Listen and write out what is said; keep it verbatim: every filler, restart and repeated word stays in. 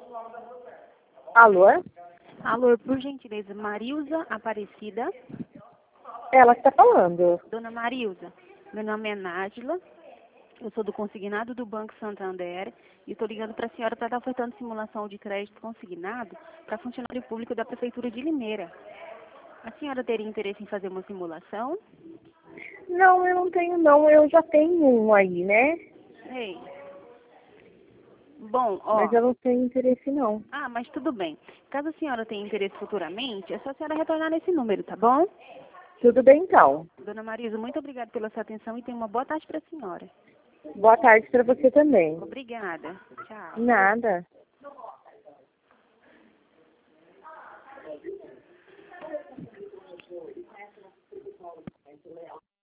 Alô? Alô, por gentileza, Marilza Aparecida. Ela que tá falando. Dona Marilza, meu nome é Nájila, eu sou do consignado do Banco Santander e estou ligando para a senhora para estar ofertando simulação de crédito consignado para funcionário público da Prefeitura de Limeira. A senhora teria interesse em fazer uma simulação? Não, eu não tenho não, eu já tenho um aí, né? Ei. Bom, ó... Mas eu não tenho interesse não. Ah, mas tudo bem. Caso a senhora tenha interesse futuramente, é só a senhora retornar nesse número, tá bom? Tudo bem então. Dona Marisa, muito obrigada pela sua atenção e tenha uma boa tarde para a senhora. Boa tarde para você também. Obrigada. Tchau. Nada.